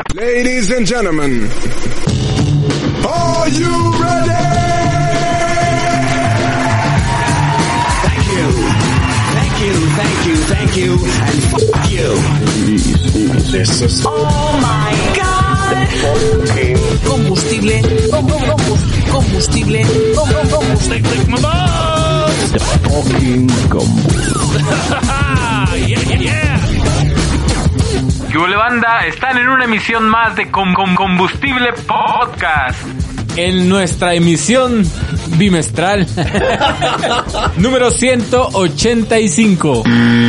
Ladies and gentlemen, are you ready? Thank you, and fuck you. This is Oh my God. Combustible. The fucking combo. Yeah. ¿Qué hubo, banda? Están en una emisión más de Combustible Podcast. En nuestra emisión bimestral número 185.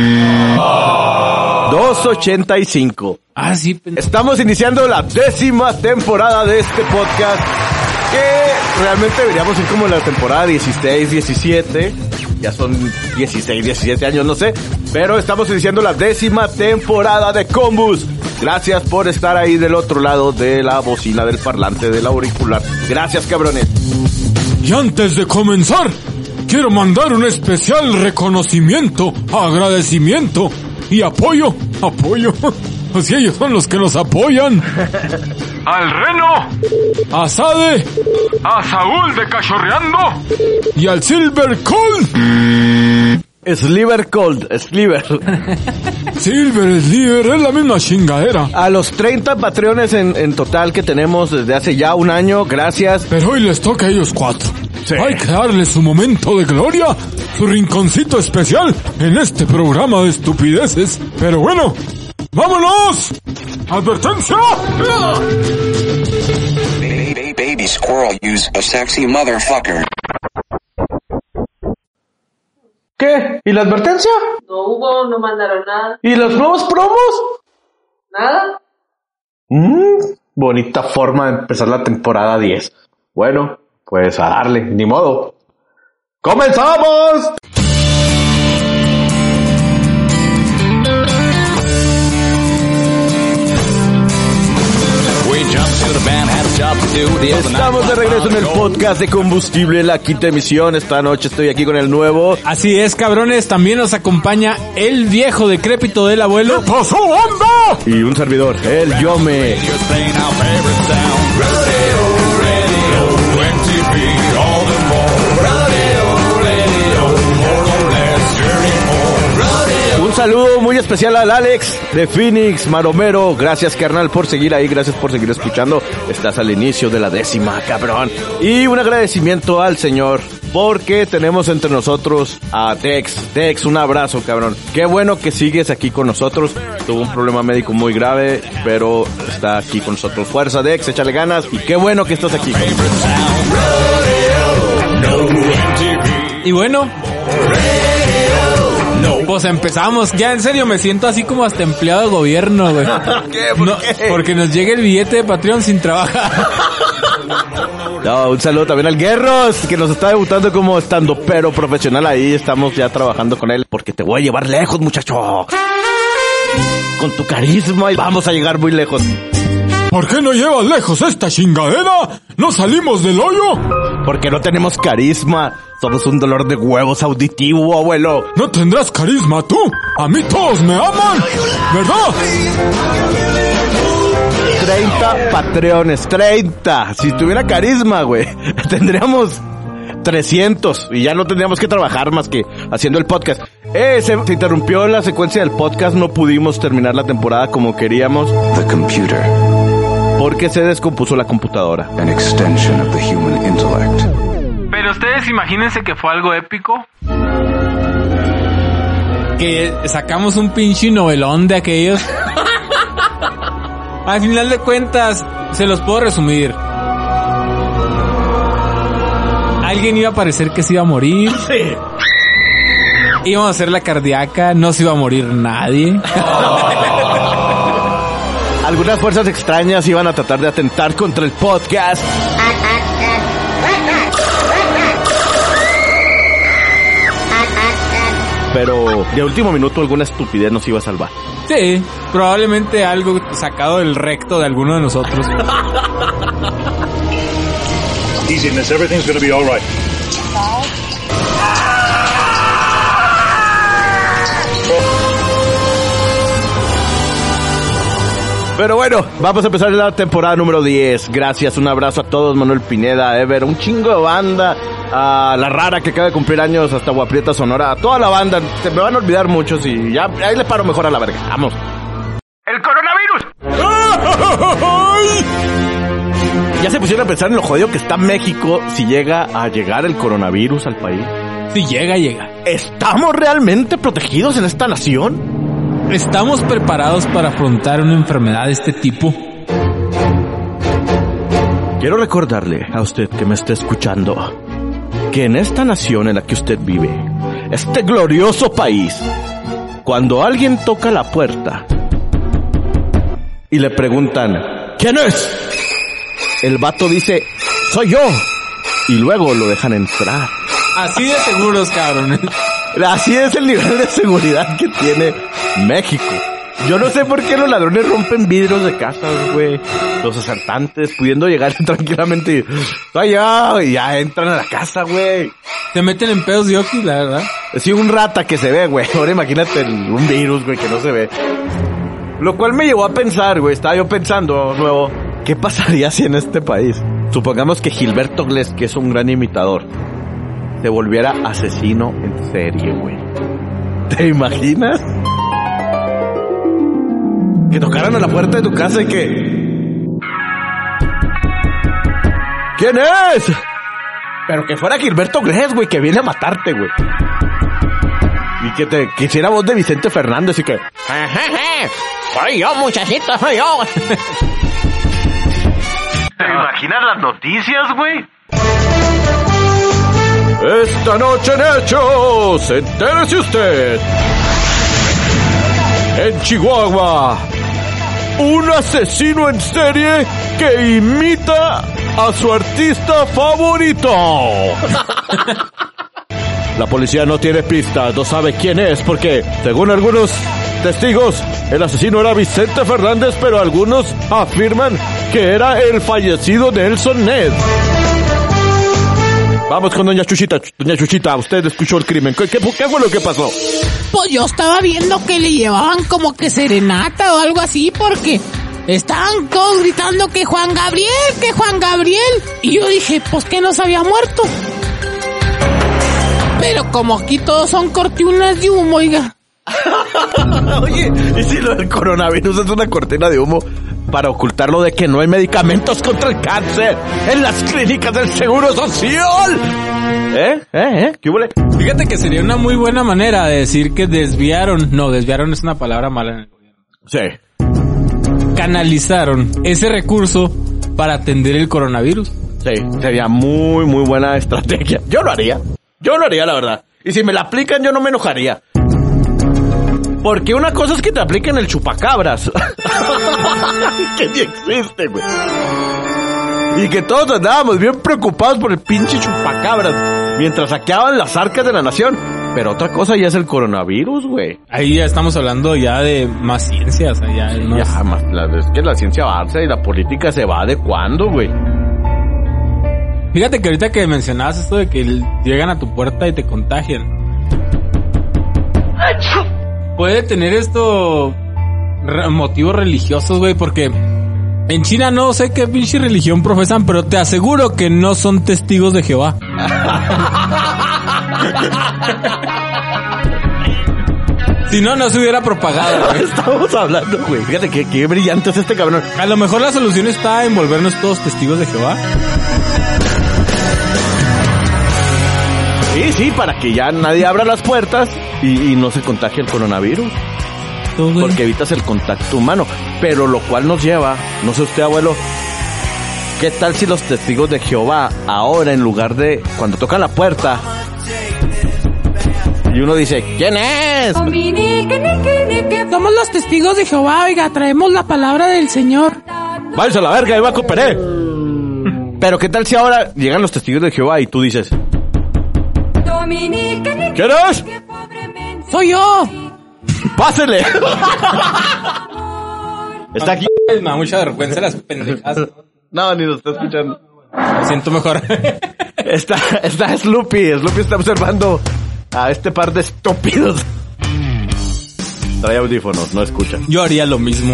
285. Ah, sí. Estamos iniciando la 10ª temporada de este podcast, que realmente deberíamos ir como la temporada 16, 17. Ya son 16, 17 años, no sé. Pero estamos iniciando la 10ª temporada de Combus. Gracias por estar ahí del otro lado de la bocina, del parlante, del auricular. Gracias, cabrones. Y antes de comenzar, quiero mandar un especial reconocimiento, agradecimiento y apoyo. Así ellos son los que nos apoyan. Al Reno, A Sade a Saúl de Cachorreando y al Silver Cold. Sliver Cold, Sliver. Silver, Sliver, es la misma chingadera. A los 30 patreones en total que tenemos desde hace ya un año, gracias. Pero hoy les toca a ellos 4. Sí. Hay que darles su momento de gloria, su rinconcito especial en este programa de estupideces. Pero bueno, ¡vámonos! ¡Advertencia! Baby squirrel use a sexy motherfucker. ¿Qué? ¿Y la advertencia? No hubo, no mandaron nada. ¿Y los nuevos promos? Nada. Bonita forma de empezar la temporada 10. Bueno, pues a darle, ni modo. ¡Comenzamos! Estamos de regreso en el podcast de Combustible, la 5ª emisión. Esta noche estoy aquí con el nuevo. Así es, cabrones. También nos acompaña el viejo decrépito del abuelo. ¿Qué pasó, banda? Y un servidor, el Yome. Un saludo muy especial al Alex de Phoenix, Maromero. Gracias, carnal, por seguir ahí. Gracias por seguir escuchando. Estás al inicio de la 10ª, cabrón. Y un agradecimiento al señor, porque tenemos entre nosotros a Dex. Dex, un abrazo, cabrón. Qué bueno que sigues aquí con nosotros. Tuvo un problema médico muy grave, pero está aquí con nosotros. Fuerza, Dex, échale ganas. Y qué bueno que estás aquí. Y bueno, pues empezamos. Ya en serio me siento así como hasta empleado de gobierno, güey. ¿Qué? ¿Por qué? Porque nos llega el billete de Patreon sin trabajar. No, un saludo también al Guerros, que nos está debutando como estandopero profesional ahí. Estamos ya trabajando con él, porque te voy a llevar lejos, muchacho. Con tu carisma y vamos a llegar muy lejos. ¿Por qué no llevas lejos esta chingadera? ¿No salimos del hoyo? Porque no tenemos carisma. Somos un dolor de huevos auditivo, abuelo. ¿No tendrás carisma tú? A mí todos me aman, ¿verdad? 30 patreones, 30. Si tuviera carisma, güey, tendríamos 300 y ya no tendríamos que trabajar más que haciendo el podcast. Se interrumpió la secuencia del podcast, no pudimos terminar la temporada como queríamos. The computer, Porque se descompuso la computadora. an extension of the human intellect. Pero ustedes imagínense que fue algo épico. Que sacamos un pinche novelón de aquellos. Al final de cuentas, se los puedo resumir. Alguien iba a parecer que se iba a morir. Sí. Íbamos a hacer la cardíaca, no se iba a morir nadie. Algunas fuerzas extrañas iban a tratar de atentar contra el podcast. Pero de último minuto alguna estupidez nos iba a salvar. Sí, probablemente algo sacado del recto de alguno de nosotros. Easy, miss. Everything's gonna be all right. Pero bueno, vamos a empezar la temporada número 10. Gracias, un abrazo a todos, Manuel Pineda, Ever, un chingo de banda, a La Rara que acaba de cumplir años, hasta Guaprieta Sonora, a toda la banda. Se me van a olvidar muchos y ya, ahí le paro mejor a la verga. Vamos. ¡El coronavirus! ¿Ya se pusieron a pensar en lo jodido que está México si llega a llegar el coronavirus al país? Si llega. ¿Estamos realmente protegidos en esta nación? ¿Estamos preparados para afrontar una enfermedad de este tipo? Quiero recordarle a usted que me está escuchando que en esta nación en la que usted vive, este glorioso país, cuando alguien toca la puerta y le preguntan ¿quién es? El vato dice soy yo y luego lo dejan entrar. Así de seguros, cabrones. Así es el nivel de seguridad que tiene México. Yo no sé por qué los ladrones rompen vidrios de casas, güey. Los asaltantes pudiendo llegar tranquilamente y ya entran a la casa, güey. Se meten en pedos de Oki, la verdad. Sí, un rata que se ve, güey. Ahora imagínate un virus, güey, que no se ve. Lo cual me llevó a pensar, güey. Estaba yo pensando, nuevo, ¿qué pasaría si en este país, supongamos que Gilberto Glés, que es un gran imitador, se volviera asesino en serie, güey? ¿Te imaginas? Que tocaran a la puerta de tu casa y que... ¿quién es? Pero que fuera Gilberto Glés, güey, que viene a matarte, güey. Y que te quisiera voz de Vicente Fernández y que... soy yo, muchachito, soy yo. ¿Te imaginas las noticias, güey? Esta noche en Hechos, entérese usted. En Chihuahua, un asesino en serie que imita a su artista favorito. La policía no tiene pistas, no sabe quién es, porque, según algunos testigos, el asesino era Vicente Fernández, pero algunos afirman que era el fallecido Nelson Ned. Vamos con doña Chuchita. Doña Chuchita, usted escuchó el crimen. ¿Qué fue lo que pasó? Pues yo estaba viendo que le llevaban como que serenata o algo así, porque estaban todos gritando que Juan Gabriel. Y yo dije, pues que no se había muerto. Pero como aquí todos son cortinas de humo, oiga. Oye, ¿y si lo del coronavirus es una cortina de humo para ocultarlo de que no hay medicamentos contra el cáncer en las clínicas del Seguro Social? ¿Qué huele? Fíjate que sería una muy buena manera de decir que desviaron es una palabra mala en el gobierno. Sí. Canalizaron ese recurso para atender el coronavirus. Sí, sería muy, muy buena estrategia. Yo lo haría, la verdad. Y si me la aplican, yo no me enojaría. Porque una cosa es que te apliquen el chupacabras. Que ni existe, güey. Y que todos andábamos bien preocupados por el pinche chupacabras mientras saqueaban las arcas de la nación. Pero otra cosa ya es el coronavirus, güey. Ahí ya estamos hablando ya de más ciencias. Es que la ciencia avanza y la política se va adecuando, güey. Fíjate que ahorita que mencionabas esto de que llegan a tu puerta y te contagian. Puede tener esto motivos religiosos, güey, porque en China no sé qué pinche religión profesan, pero te aseguro que no son testigos de Jehová. Si no, no se hubiera propagado, güey. Estamos hablando, güey. Fíjate qué brillante es este cabrón. A lo mejor la solución está en volvernos todos testigos de Jehová. Sí, para que ya nadie abra las puertas y no se contagie el coronavirus. Porque evitas el contacto humano. Pero lo cual nos lleva, no sé usted, abuelo, ¿qué tal si los testigos de Jehová ahora, en lugar de cuando tocan la puerta y uno dice, ¿quién es? Somos los testigos de Jehová, oiga, traemos la palabra del Señor. Váyanse a la verga, ahí va a cooperar. Pero ¿qué tal si ahora llegan los testigos de Jehová y tú dices, ¿quién es? Soy yo. ¡Pásele! Está aquí. Me da mucha vergüenza las pendejas. No, ni lo está escuchando. Me siento mejor. Está Sloopy. Sloopy está observando a este par de estúpidos. Trae audífonos, no escucha. Yo haría lo mismo.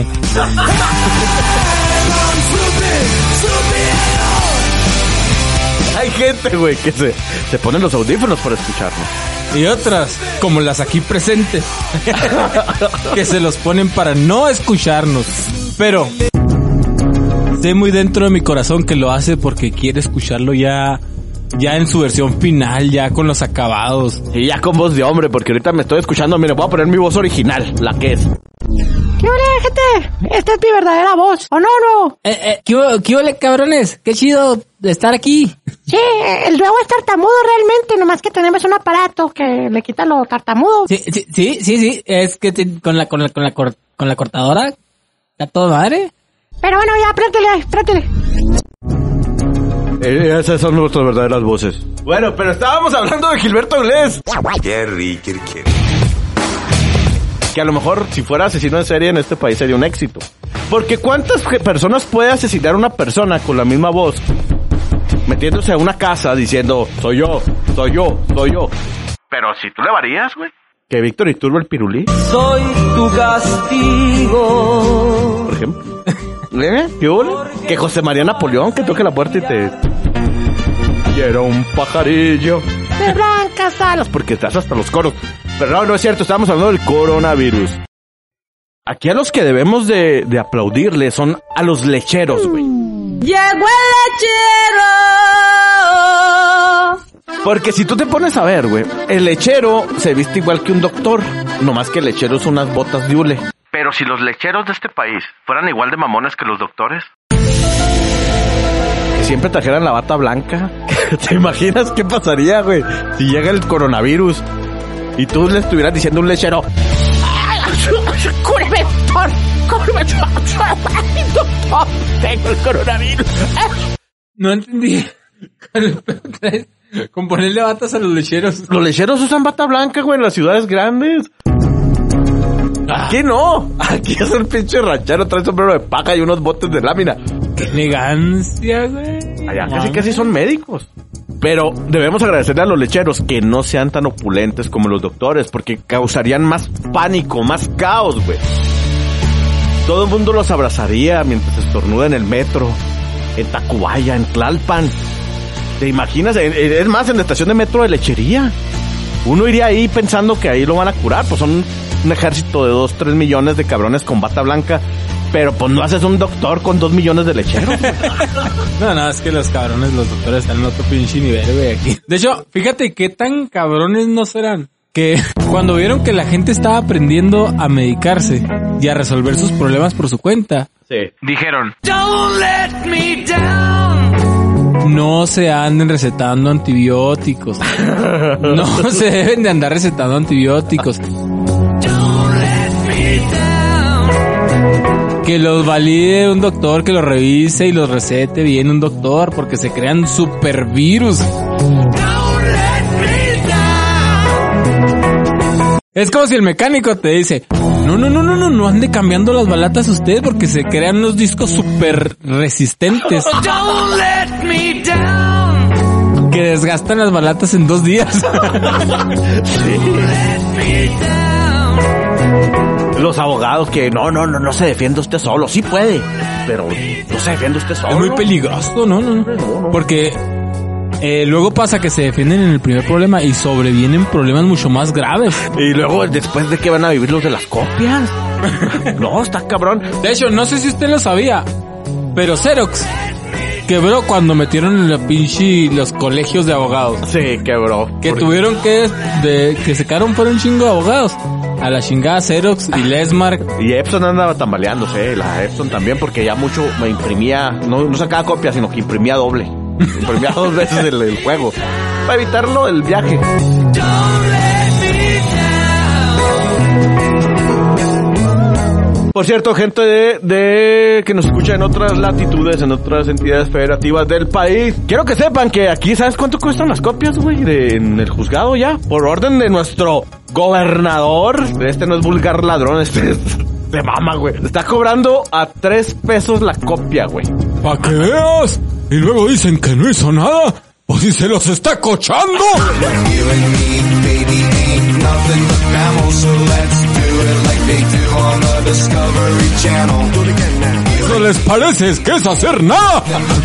Hay gente, güey, que se ponen los audífonos para escucharnos. Y otras, como las aquí presentes, que se los ponen para no escucharnos. Pero sé muy dentro de mi corazón que lo hace porque quiere escucharlo ya en su versión final, ya con los acabados. Y ya con voz de hombre, porque ahorita me estoy escuchando. Mire, voy a poner mi voz original, la que es. ¿Qué ole, gente? Esta es mi verdadera voz. ¿O no? ¿Qué ole, cabrones? Qué chido de estar aquí. Sí, el nuevo es tartamudo realmente, nomás que tenemos un aparato que le quita lo tartamudo. Sí. Es que con la cortadora está todo madre. Pero bueno, ya, préntele. Esas son nuestras verdaderas voces. Bueno, pero estábamos hablando de Gilberto Avilés. Kerry. Que a lo mejor si fuera asesino en serie en este país sería un éxito. Porque ¿cuántas personas puede asesinar una persona con la misma voz? Metiéndose a una casa diciendo, soy yo. Pero si tú le varías, güey. Que Víctor Iturbe el Pirulí. Soy tu castigo. Por ejemplo. ¿Qué hubo? Que José María Napoleón que toque la puerta y te... Quiero un pajarillo de blancas alas. Porque estás hasta los coros. Pero no es cierto, estamos hablando del coronavirus. Aquí a los que debemos de aplaudirle son a los lecheros, güey. Llegó el lechero. Porque si tú te pones a ver, güey, el lechero se viste igual que un doctor, nomás que el lechero son unas botas de hule. Pero si los lecheros de este país fueran igual de mamones que los doctores, que siempre trajeran la bata blanca, ¿te imaginas qué pasaría, güey? Si llega el coronavirus y tú le estuvieras diciendo a un lechero, ¡cúreme, doctor! ¡Doctor! ¡Tengo el coronavirus! No entendí. Con ponerle batas a los lecheros. Los lecheros usan bata blanca, güey, en las ciudades grandes. Aquí no. Aquí es un pinche ranchero, trae sombrero de paja y unos botes de lámina. ¡Qué elegancia, güey! Allá casi son médicos. Pero debemos agradecerle a los lecheros que no sean tan opulentes como los doctores, porque causarían más pánico, más caos, güey. Todo el mundo los abrazaría mientras estornuda en el metro, en Tacubaya, en Tlalpan. ¿Te imaginas? Es más, en la estación de metro de lechería. Uno iría ahí pensando que ahí lo van a curar, pues son un ejército de 2-3 millones de cabrones con bata blanca. Pero pues no haces un doctor con 2 millones de lecheros. No, es que los cabrones, los doctores están en otro pinche nivel, güey, aquí. De hecho, fíjate qué tan cabrones no serán. Que cuando vieron que la gente estaba aprendiendo a medicarse y a resolver sus problemas por su cuenta, sí, dijeron, Don't let me down. No se anden recetando antibióticos. No se deben de andar recetando antibióticos. Que los valide un doctor, que los revise y los recete bien un doctor, porque se crean supervirus. Es como si el mecánico te dice, no ande cambiando las balatas usted, porque se crean unos discos super resistentes. Que desgastan las balatas en 2 días. Sí. Los abogados que no se defiende usted solo. Sí puede, pero no se defiende usted solo. Es muy peligroso, no. Porque luego pasa que se defienden en el primer problema y sobrevienen problemas mucho más graves. Y luego, después de que van a vivir los de las copias. No, está cabrón. De hecho, no sé si usted lo sabía, pero Xerox quebró cuando metieron en la pinche los colegios de abogados. Sí, quebró. Que tuvieron que se quedaron por un chingo de abogados. A la chingada Xerox y Lesmark. Y Epson andaba tambaleándose, la Epson también, porque ya mucho me imprimía, no sacaba copias, sino que imprimía doble. Imprimía 2 veces el juego. Para evitarlo el viaje. Por cierto, gente de que nos escucha en otras latitudes, en otras entidades federativas del país, quiero que sepan que aquí, ¿sabes cuánto cuestan las copias, güey? En el juzgado ya, por orden de nuestro gobernador. Este no es vulgar ladrón, este es de mama, güey. Está cobrando a 3 pesos la copia, güey. ¡Pa' que veas! Y luego dicen que no hizo nada. ¡O si se los está cochando! ¿No les parece que es hacer nada?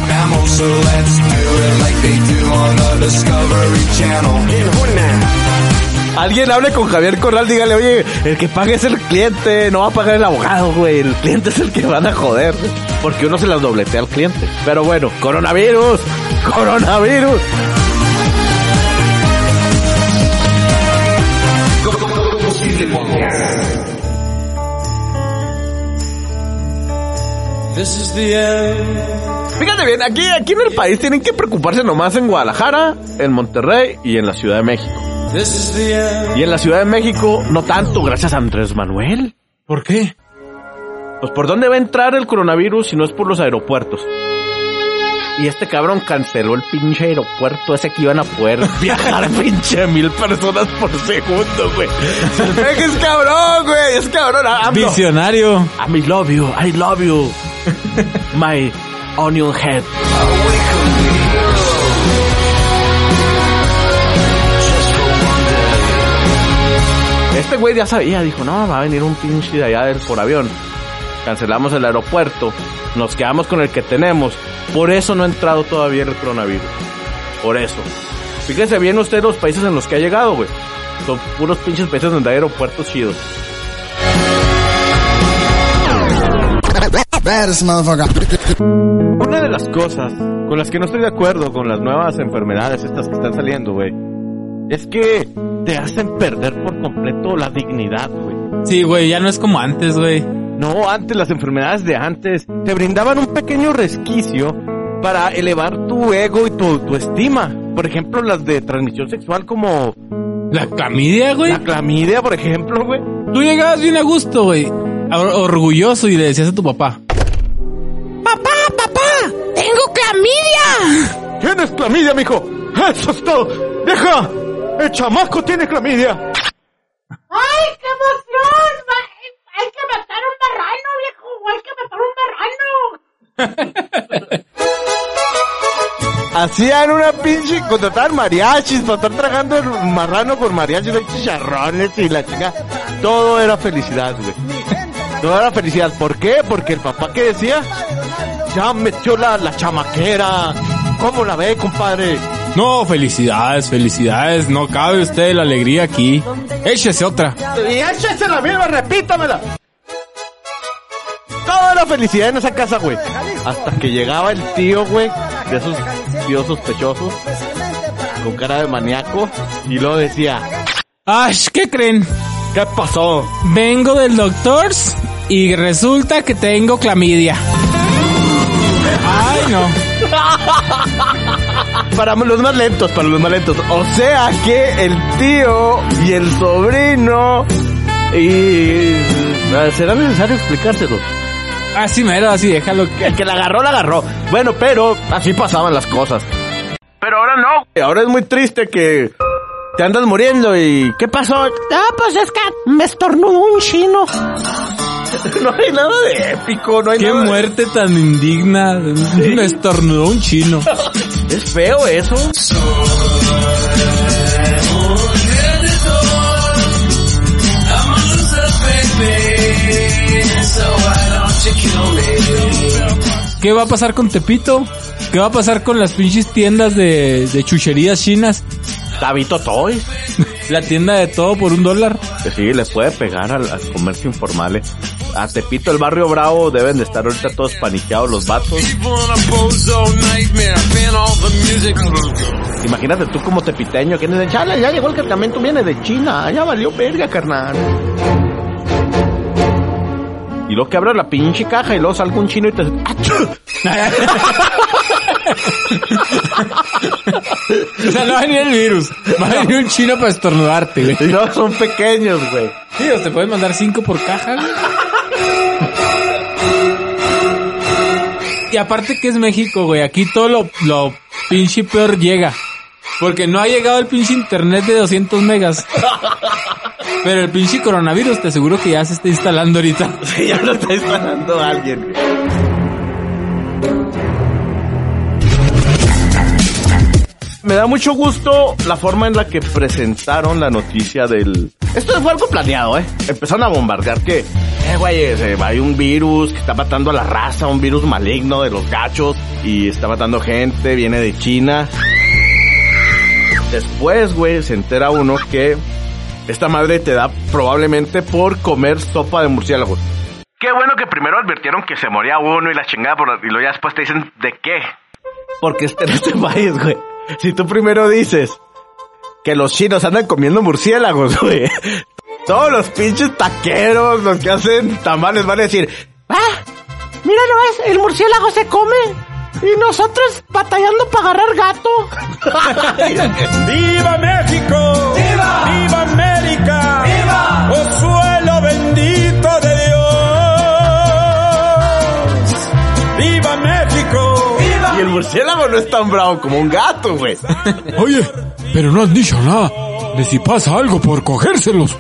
Alguien hable con Javier Corral, dígale, oye, el que pague es el cliente, no va a pagar el abogado, güey. El cliente es el que van a joder, porque uno se las dobletea al cliente. Pero bueno, coronavirus. Fíjate bien, aquí en el país tienen que preocuparse nomás en Guadalajara, en Monterrey y en la Ciudad de México. Y en la Ciudad de México no tanto, gracias a Andrés Manuel. ¿Por qué? Pues por dónde va a entrar el coronavirus si no es por los aeropuertos. Y este cabrón canceló el pinche aeropuerto ese que iban a poder viajar pinche 1,000 personas por segundo, güey. Es cabrón, güey, es cabrón. Visionario. I love you. My onion head. Este güey ya sabía, dijo, no, va a venir un pinche de allá por avión. Cancelamos el aeropuerto, nos quedamos con el que tenemos. Por eso no ha entrado todavía el coronavirus. Por eso. Fíjense bien ustedes los países en los que ha llegado, güey. Son puros pinches países donde hay aeropuertos chidos. Una de las cosas con las que no estoy de acuerdo con las nuevas enfermedades estas que están saliendo, güey, es que te hacen perder por completo la dignidad, güey. Sí, güey, ya no es como antes, güey. No, antes, las enfermedades de antes te brindaban un pequeño resquicio para elevar tu ego y tu estima. Por ejemplo, las de transmisión sexual como... ¿La clamidia, güey? La clamidia, por ejemplo, güey. Tú llegabas bien a gusto, güey, orgulloso, y le decías a tu papá: ¡Papá! ¡Tengo clamidia! ¿Tienes clamidia, mijo? ¡Eso es todo! ¡Deja! ¡El chamaco tiene clamidia! ¡Ay, qué emoción! ¡Hay que matar un marrano, viejo! ¡Hay que matar un marrano! Hacían una pinche... Contrataban mariachis para estar tragando el marrano con mariachis, de chicharrones y la chica. Todo era felicidad, güey. Todo era felicidad. ¿Por qué? Porque el papá, ¿qué decía? Ya metió la chamaquera. ¿Cómo la ve, compadre? No, felicidades. No cabe usted la alegría aquí. Échese otra. Y échese la misma, repítamela. Toda la felicidad en esa casa, güey. Hasta que llegaba el tío, güey, de esos tíos sospechosos, con cara de maníaco, y luego decía: ¡ay, qué creen! ¿Qué pasó? Vengo del doctor y resulta que tengo clamidia. ¡Ay, no! Para los más lentos. O sea que el tío y el sobrino... Y... ¿será necesario explicárselos? Así mero, así déjalo. El que la agarró. Bueno, pero así pasaban las cosas. Pero ahora no. Ahora es muy triste que te andas muriendo y... ¿Qué pasó? Pues es que me estornudó un chino. No hay nada de épico, no hay Qué nada. Qué muerte tan indigna. Me estornudó un chino. Es feo eso. ¿Qué va a pasar con Tepito? ¿Qué va a pasar con las pinches tiendas de chucherías chinas? Tabito Toys. La tienda de todo por $1. Que sí, les puede pegar al comercio informal. A Tepito, el barrio Bravo, deben de estar ahorita todos paniqueados los vatos. Imagínate tú como tepiteño que dices: chale, ya llegó el cargamento, viene de China, ya valió verga, carnal. Y luego que abres la pinche caja y luego salga un chino y te... O sea, no va a venir el virus, va a venir un chino para estornudarte, güey. No, son pequeños, güey. Sí, o te pueden mandar 5 por caja, güey. Y aparte que es México, güey, aquí todo lo pinche peor llega. Porque no ha llegado el pinche internet de 200 megas. Pero el pinche coronavirus te aseguro que ya se está instalando ahorita. Sí, ya lo está instalando alguien. Me da mucho gusto la forma en la que presentaron la noticia del Esto fue algo planeado, Empezaron a bombardear que, güey, hay un virus que está matando a la raza, un virus maligno de los gachos, y está matando gente, viene de China. Después, güey, se entera uno que esta madre te da probablemente por comer sopa de murciélago. Qué bueno que primero advirtieron que se moría uno y la chingada, y luego ya después te dicen, ¿de qué? Porque en este país, güey, si tú primero dices que los chinos andan comiendo murciélagos, güey, todos los pinches taqueros, los que hacen tamales van a decir, Mira nomás, el murciélago se come y nosotros batallando para agarrar gato. ¡Viva México! ¡Viva! ¡Viva América! ¡Viva! ¡Oh suelo bendito de Dios! ¡Viva México! ¡Viva! Y el murciélago no es tan bravo como un gato, güey. Oye, pero no han dicho nada de si pasa algo por cogérselos.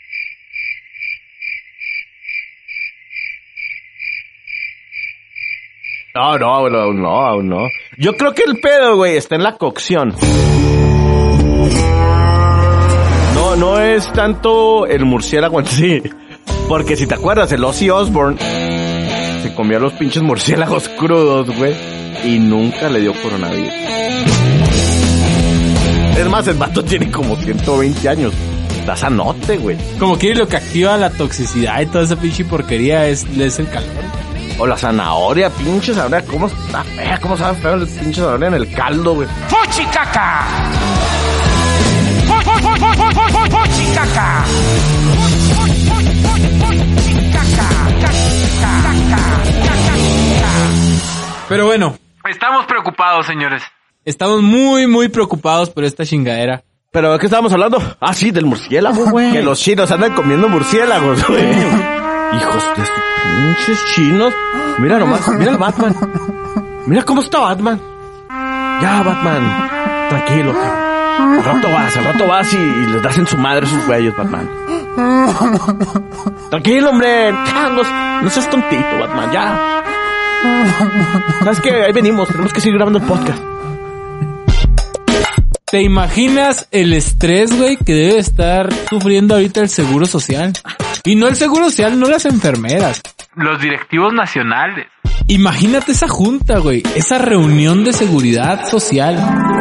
No. Yo creo que el pedo, güey, está en la cocción. No es tanto el murciélago en sí. Porque si te acuerdas, el Ozzy Osbourne se comió a los pinches murciélagos crudos, güey, y nunca le dio coronavirus. Es más, el vato tiene como 120 años. Está sanote, güey. Como que lo que activa la toxicidad y toda esa pinche porquería es el calor. O la zanahoria, pinche zanahoria, ¿cómo está fea? ¿Cómo sabe feo el pinche zanahoria en el caldo, güey? ¡Fuchicaca! ¡Fuchicaca! Pero bueno, estamos preocupados, señores. Estamos muy, muy preocupados por esta chingadera. ¿Pero de qué estábamos hablando? Ah, sí, del murciélago, güey. Que los chinos andan comiendo murciélagos, güey. Hijos de estos pinches chinos. Mira nomás, mira al Batman. Mira cómo está Batman. Ya, Batman. Tranquilo, cabrón. Al rato vas y les das en su madre sus güeyes, Batman. Tranquilo, hombre. Ya, no seas tontito, Batman, ya. ¿Sabes qué? Ahí venimos, tenemos que seguir grabando el podcast. ¿Te imaginas el estrés, güey, que debe estar sufriendo ahorita el Seguro Social? Y no el Seguro Social, no las enfermeras. Los directivos nacionales. Imagínate esa junta, güey. Esa reunión de seguridad social.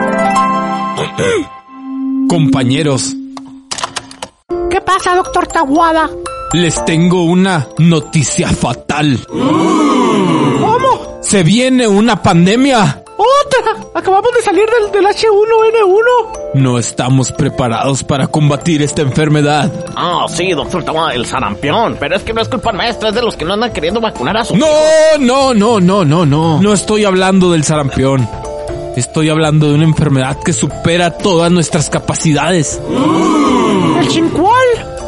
Compañeros. ¿Qué pasa, doctor Taguada? Les tengo una noticia fatal. ¿Cómo? Se viene una pandemia. ¡Otra! Acabamos de salir del H1N1. No estamos preparados para combatir esta enfermedad. Ah, sí, doctor Taguada, el sarampión. Pero es que no es culpa nuestra, es de los que no andan queriendo vacunar a sus hijos. No. No estoy hablando del sarampión. Estoy hablando de una enfermedad que supera todas nuestras capacidades. ¿El chincual?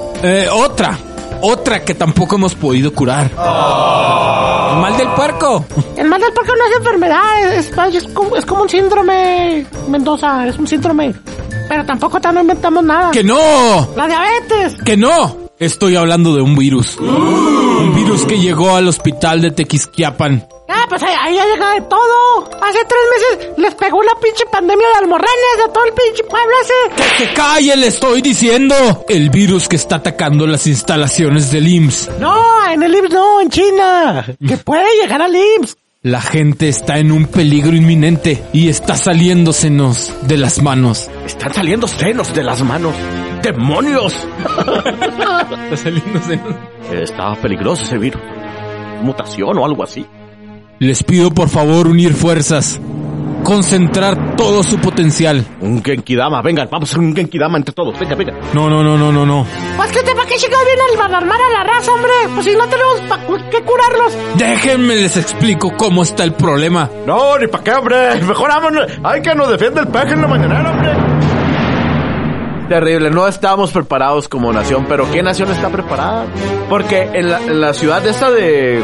Otra que tampoco hemos podido curar. El mal del puerco. El mal del puerco no es enfermedad, es como un síndrome, Mendoza, es un síndrome. Pero tampoco no inventamos nada. ¡Que no! ¡La diabetes! ¡Que no! Estoy hablando de un virus. Un virus que llegó al hospital de Tequisquiapan. Pues ahí ha llegado de todo. Hace 3 meses les pegó la pinche pandemia de almorranes a todo el pinche pueblo ese. ¡Que calle, le estoy diciendo! El virus que está atacando las instalaciones del IMSS. No, en el IMSS no, en China. Que puede llegar al IMSS. La gente está en un peligro inminente y está saliéndosenos de las manos. Están saliéndosenos de las manos. ¡Demonios! Está saliéndosenos. Está peligroso ese virus. Mutación o algo así. Les pido por favor unir fuerzas. Concentrar todo su potencial. Un Genkidama, venga, vamos a hacer un Genkidama entre todos. Venga. No. Pues que para qué chicos viene a alarmar a la raza, hombre. Pues si no tenemos para qué curarlos. Déjenme les explico cómo está el problema. No, ni para qué, hombre. Mejor vámonos. Hay que nos defienda el peje en la mañanera, hombre. Terrible, no estamos preparados como nación, pero ¿qué nación está preparada? Porque en la ciudad esta de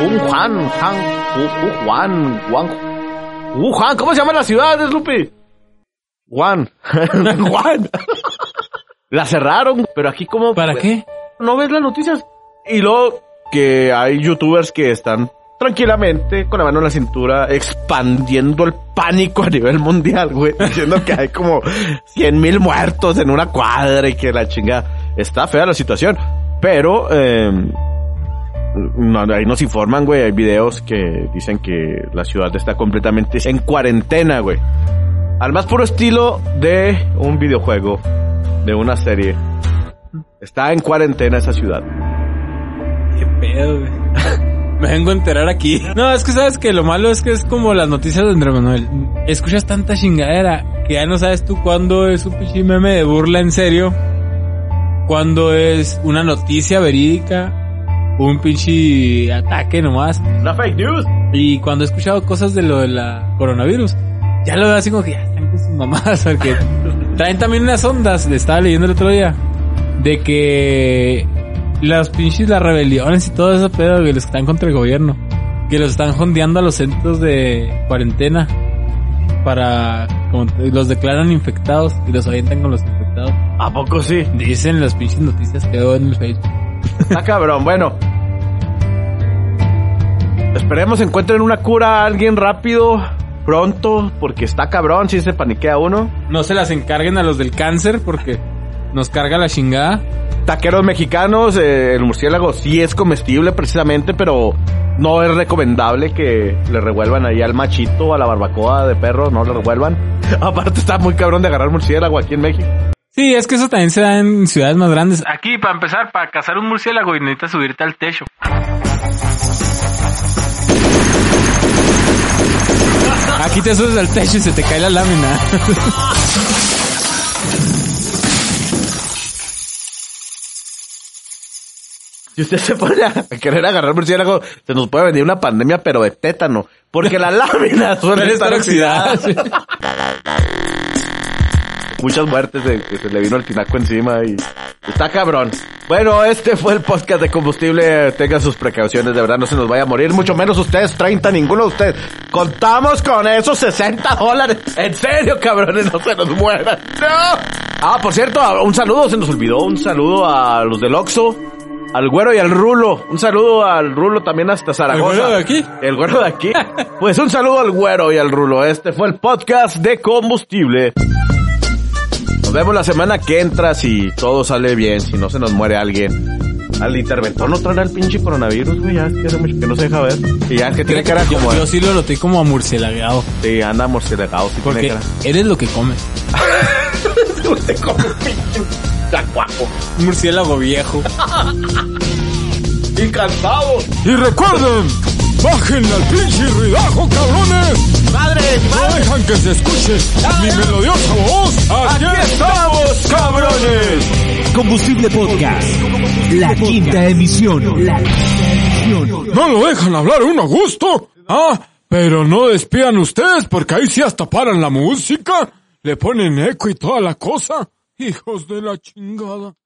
Wuhan, ¿cómo se llama la ciudad, Lupi? Wuhan. La cerraron, pero aquí como... ¿Para qué? ¿No ves las noticias? Y luego que hay youtubers que están tranquilamente con la mano en la cintura expandiendo el pánico a nivel mundial, güey, diciendo que hay como 100,000 muertos en una cuadra y que la chingada. está fea la situación, pero ahí nos informan, güey, hay videos que dicen que la ciudad está completamente en cuarentena, güey. Al más puro estilo de un videojuego, de una serie. Está en cuarentena esa ciudad. Qué pedo, güey. Me vengo a enterar aquí. No, es que sabes que lo malo es que es como las noticias de Andrés Manuel. Escuchas tanta chingadera que ya no sabes tú cuándo es un pinche meme de burla en serio, cuándo es una noticia verídica, un pinche ataque nomás. Una fake news. Y cuando he escuchado cosas de lo de la coronavirus, ya lo veo así como que ya están con sus mamás, porque traen también unas ondas, le estaba leyendo el otro día, de que las pinches, las rebeliones y todo eso pedo que los están contra el gobierno, que los están jondeando a los centros de cuarentena para, como los declaran infectados y los avientan con los infectados. ¿A poco sí? Dicen las pinches noticias que veo en el Facebook. Ah, cabrón, bueno. Esperemos encuentren una cura a alguien rápido, pronto, porque está cabrón si se paniquea uno. No se las encarguen a los del cáncer porque nos carga la chingada. Taqueros mexicanos, el murciélago sí es comestible precisamente, pero no es recomendable que le revuelvan ahí al machito o a la barbacoa de perro, no le revuelvan. Aparte está muy cabrón de agarrar murciélago aquí en México. Sí, es que eso también se da en ciudades más grandes. Aquí, para empezar, para cazar un murciélago y necesitas subirte al techo. Aquí te subes al techo y se te cae la lámina. Si usted se pone a querer agarrar murciélago, se nos puede venir una pandemia, pero de tétano. Porque la lámina suele estar oxidada. Sí. Muchas muertes de que se le vino el tinaco encima y está cabrón. Bueno, este fue el podcast de combustible. Tengan sus precauciones, de verdad, no se nos vaya a morir. Mucho menos ustedes, 30, ninguno de ustedes. Contamos con esos $60. En serio, cabrones, no se nos mueran. ¡No! Ah, por cierto, un saludo, se nos olvidó. Un saludo a los del Oxxo, al güero y al rulo. Un saludo al rulo también hasta Zaragoza. ¿El güero de aquí? El güero de aquí. Pues un saludo al güero y al rulo. Este fue el podcast de combustible. Nos vemos la semana que entra si todo sale bien, si no se nos muere alguien. Al interventor no traerá el pinche coronavirus, güey, ya es que hace mucho que no se deja ver. Y ya es que tiene cara como... Yo sí lo noté como murcielagado. Sí, anda murcielagado, sí. Porque tiene cara. Eres lo que comes. Usted come pinche chacuaco. Murciélago viejo. Y cansado. Y recuerden, bájenle al pinche ruidajo, cabrones. ¡Madre! No dejan que se escuche mi melodiosa voz. ¡Aquí estamos, cabrones! Combustible Podcast. La quinta emisión. No lo dejan hablar uno a gusto. Ah, pero no despidan ustedes porque ahí sí hasta paran la música. Le ponen eco y toda la cosa. Hijos de la chingada.